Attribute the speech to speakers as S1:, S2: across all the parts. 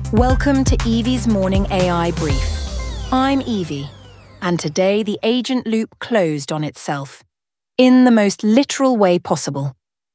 S1: Welcome to Evie's Morning AI Brief. I'm Evie, and today the agent loop closed on itself, in the most literal way possible.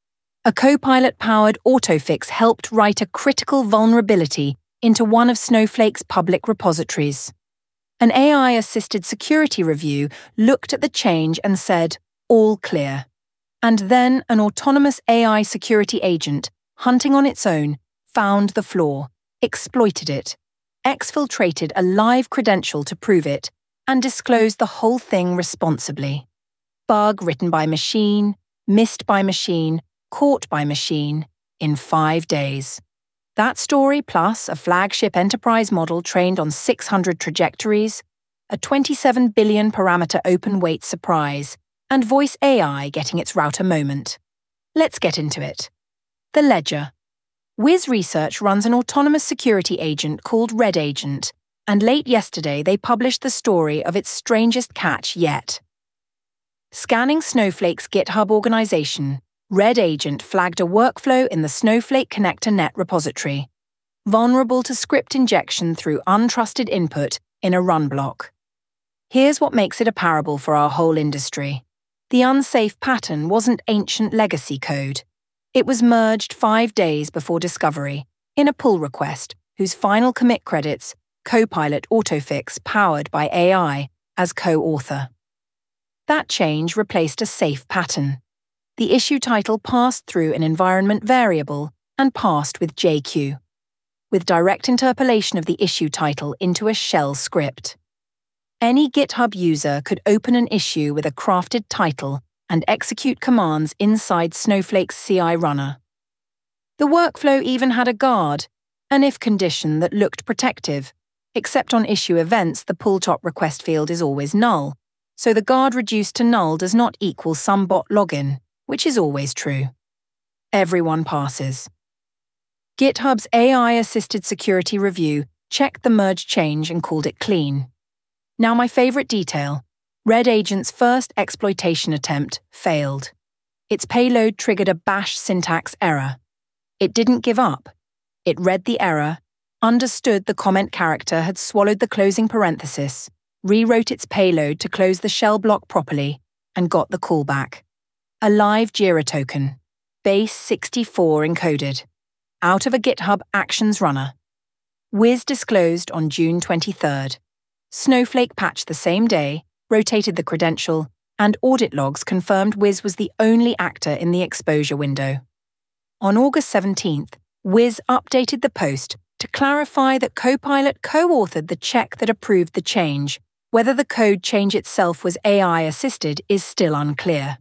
S1: A Copilot-powered autofix helped write a critical vulnerability into one of Snowflake's public repositories. An AI-assisted security review looked at the change and said, "All clear." And then an autonomous AI security agent, hunting on its own, found the flaw, exploited it, exfiltrated a live credential to prove it, and disclosed the whole thing responsibly. Bug written by machine, missed by machine, caught by machine, in 5 days. That story plus a flagship enterprise model trained on 600 trajectories, a 27 billion parameter open weight surprise, and voice AI getting its router moment. Let's get into it. The ledger. Wiz Research runs an autonomous security agent called Red Agent, and late yesterday they published the story of its strangest catch yet. Scanning Snowflake's GitHub organization, Red Agent flagged a workflow in the Snowflake Connector Net repository, vulnerable to script injection through untrusted input in a run block. Here's what makes it a parable for our whole industry. The unsafe pattern wasn't ancient legacy code. It was merged 5 days before discovery, in a pull request whose final commit credits Copilot Autofix powered by AI as co-author. That change replaced a safe pattern. The issue title passed through an environment variable and passed with JQ, with direct interpolation of the issue title into a shell script. Any GitHub user could open an issue with a crafted title and execute commands inside Snowflake's CI runner. The workflow even had a guard, an if condition that looked protective, except on issue events the pull top request field is always null, so the guard reduced to null does not equal some bot login, which is always true. Everyone passes. GitHub's AI-assisted security review checked the merge change and called it clean. Now my favorite detail. Red Agent's first exploitation attempt failed. Its payload triggered a bash syntax error. It didn't give up. It read the error, understood the comment character had swallowed the closing parenthesis, rewrote its payload to close the shell block properly, and got the callback. A live Jira token, base 64 encoded, out of a GitHub Actions runner. Wiz disclosed on June 23rd. Snowflake patched the same day, rotated the credential, and audit logs confirmed Wiz was the only actor in the exposure window. On August 17th, Wiz updated the post to clarify that Copilot co-authored the check that approved the change. Whether the code change itself was AI-assisted is still unclear.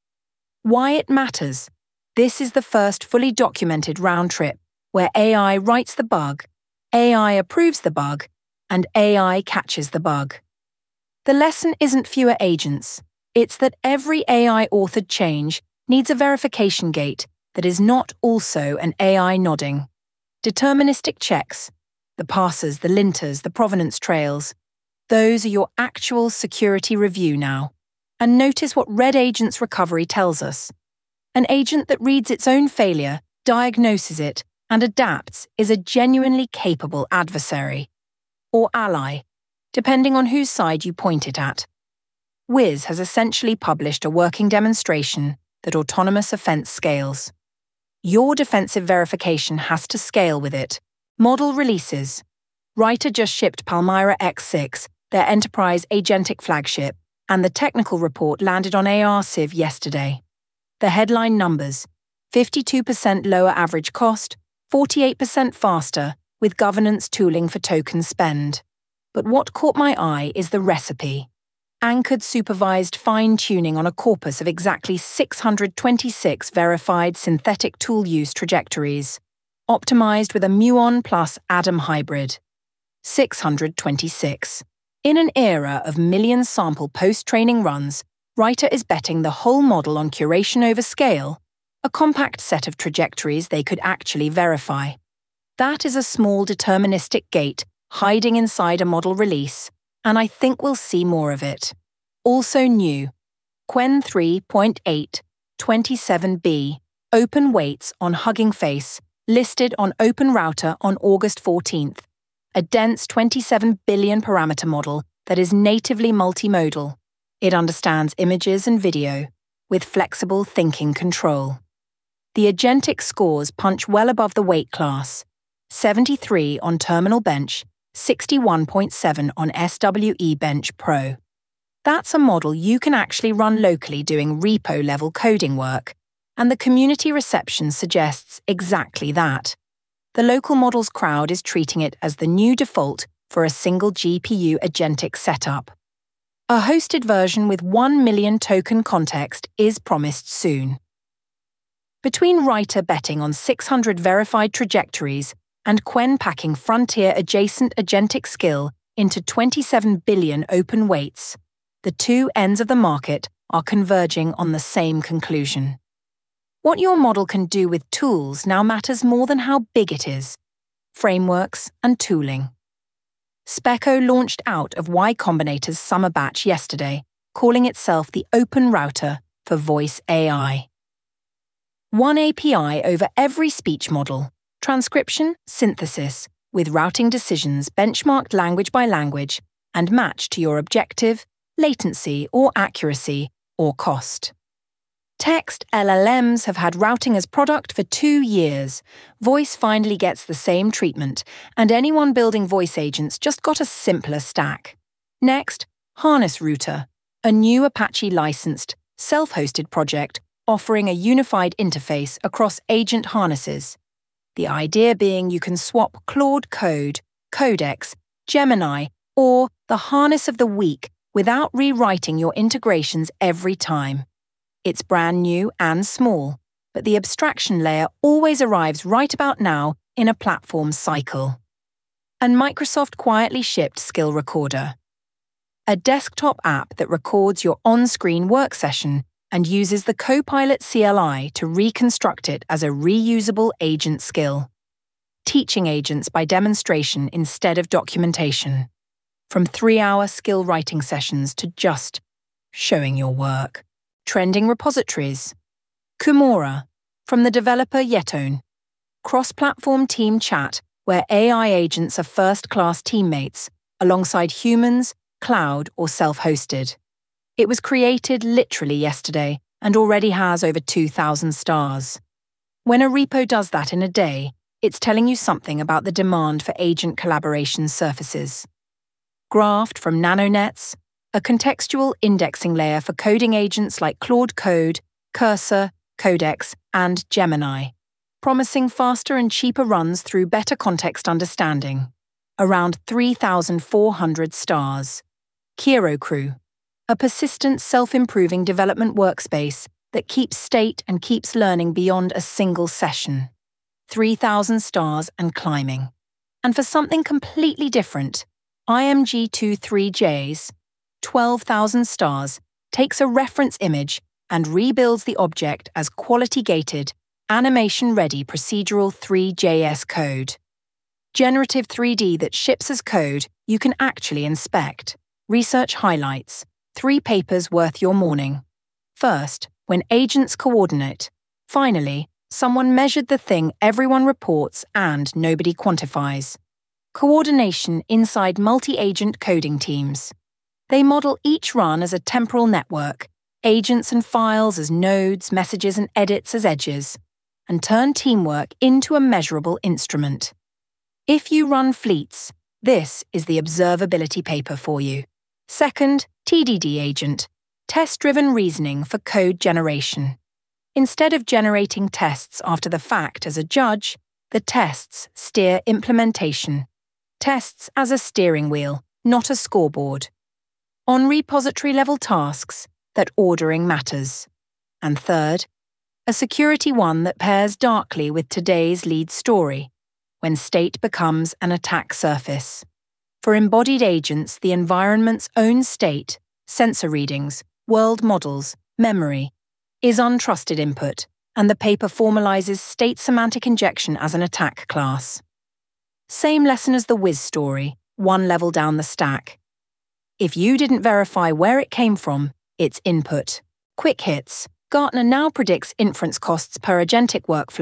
S1: Why it matters? This is the first fully documented round trip where AI writes the bug, AI approves the bug, and AI catches the bug. The lesson isn't fewer agents. It's that every AI-authored change needs a verification gate that is not also an AI nodding. Deterministic checks, the parsers, the linters, the provenance trails, those are your actual security review now. And notice what Red Agent's recovery tells us. An agent that reads its own failure, diagnoses it, and adapts is a genuinely capable adversary. Or ally, depending on whose side you point it at. Wiz has essentially published a working demonstration that autonomous offense scales. Your defensive verification has to scale with it. Model releases. Writer just shipped Palmyra X6, their enterprise agentic flagship, and the technical report landed on ARCiv yesterday. The headline numbers: 52% lower average cost, 48% faster, with governance tooling for token spend. But what caught my eye is the recipe. Anchored supervised fine-tuning on a corpus of exactly 626 verified synthetic tool use trajectories, optimized with a Muon plus Adam hybrid. 626. In an era of million sample post-training runs, Writer is betting the whole model on curation over scale, a compact set of trajectories they could actually verify. That is a small deterministic gate hiding inside a model release, and I think we'll see more of it. Also new, Qwen 3.8 27B, open weights on Hugging Face, listed on OpenRouter on August 14th, a dense 27 billion parameter model that is natively multimodal. It understands images and video with flexible thinking control. The agentic scores punch well above the weight class: 73 on Terminal Bench, 61.7 on SWE Bench Pro. That's a model you can actually run locally doing repo-level coding work, and the community reception suggests exactly that. The local models crowd is treating it as the new default for a single GPU agentic setup. A hosted version with 1 million token context is promised soon. Between Writer betting on 600 verified trajectories and Qwen packing frontier-adjacent agentic skill into 27 billion open weights, the two ends of the market are converging on the same conclusion. What your model can do with tools now matters more than how big it is: frameworks and tooling. Specco launched out of Y Combinator's summer batch yesterday, calling itself the Open Router for voice AI. One API over every speech model, transcription, synthesis, with routing decisions benchmarked language by language and matched to your objective, latency or accuracy or cost. Text LLMs have had routing as product for 2 years. Voice finally gets the same treatment, and anyone building voice agents just got a simpler stack. Next, Harness Router, a new Apache-licensed, self-hosted project offering a unified interface across agent harnesses. The idea being you can swap Claude Code, Codex, Gemini, or the harness of the week without rewriting your integrations every time. It's brand new and small, but the abstraction layer always arrives right about now in a platform cycle. And Microsoft quietly shipped Skill Recorder, a desktop app that records your on-screen work session and uses the Copilot CLI to reconstruct it as a reusable agent skill, teaching agents by demonstration instead of documentation. From 3-hour skill writing sessions to just showing your work. Trending repositories. Kumora, from the developer Yetone. Cross-platform team chat where AI agents are first-class teammates, alongside humans, cloud or self-hosted. It was created literally yesterday and already has over 2,000 stars. When a repo does that in a day, it's telling you something about the demand for agent collaboration surfaces. Graphed from NanoNets, a contextual indexing layer for coding agents like Claude Code, Cursor, Codex, and Gemini, promising faster and cheaper runs through better context understanding. Around 3,400 stars. KiroCrew, a persistent self-improving development workspace that keeps state and keeps learning beyond a single session. 3,000 stars and climbing. And for something completely different, IMG23J's 12,000 stars takes a reference image and rebuilds the object as quality-gated, animation-ready procedural 3JS code. Generative 3D that ships as code you can actually inspect. Research highlights 3 papers worth your morning. First, when agents coordinate. Finally, someone measured the thing everyone reports and nobody quantifies. Coordination inside multi-agent coding teams. They model each run as a temporal network, agents and files as nodes, messages and edits as edges, and turn teamwork into a measurable instrument. If you run fleets, this is the observability paper for you. Second, TDD agent, test-driven reasoning for code generation. Instead of generating tests after the fact as a judge, the tests steer implementation. Tests as a steering wheel, not a scoreboard. On repository-level tasks, that ordering matters. And third, a security one that pairs darkly with today's lead story, when state becomes an attack surface. For embodied agents, the environment's own state, sensor readings, world models, memory, is untrusted input, and the paper formalizes state semantic injection as an attack class. Same lesson as the Wiz story, one level down the stack. If you didn't verify where it came from, it's input. Quick hits. Gartner now predicts inference costs per agentic workflow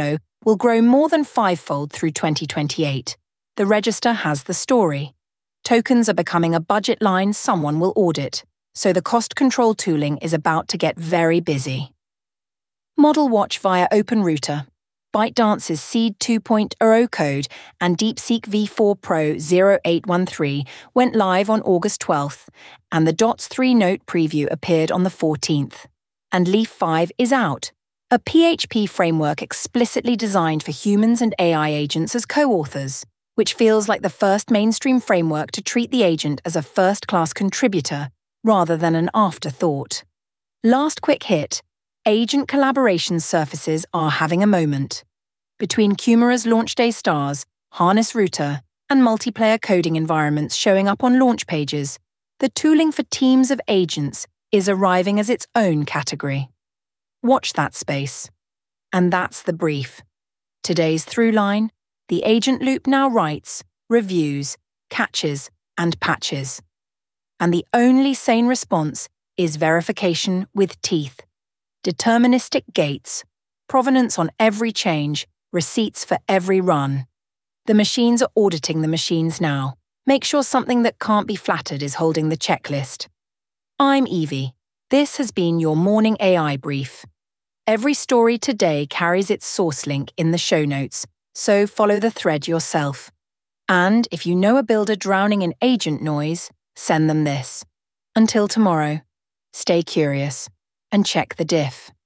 S1: will grow more than fivefold through 2028. The Register has the story. Tokens are becoming a budget line someone will audit, so the cost control tooling is about to get very busy. Model Watch via OpenRouter, ByteDance's Seed 2.0 code and DeepSeek V4 Pro 0813 went live on August 12th, and the Dots 3 Note preview appeared on the 14th. And Leaf 5 is out, a PHP framework explicitly designed for humans and AI agents as co-authors, which feels like the first mainstream framework to treat the agent as a first-class contributor rather than an afterthought. Last quick hit. Agent collaboration surfaces are having a moment. Between Qumara's launch day stars, Harness Router, and multiplayer coding environments showing up on launch pages, the tooling for teams of agents is arriving as its own category. Watch that space. And that's the brief. Today's throughline: the agent loop now writes, reviews, catches, and patches. And the only sane response is verification with teeth. Deterministic gates, provenance on every change, receipts for every run. The machines are auditing the machines now. Make sure something that can't be flattered is holding the checklist. I'm Evie. This has been your morning AI brief. Every story today carries its source link in the show notes, so follow the thread yourself. And if you know a builder drowning in agent noise, send them this. Until tomorrow, stay curious and check the diff.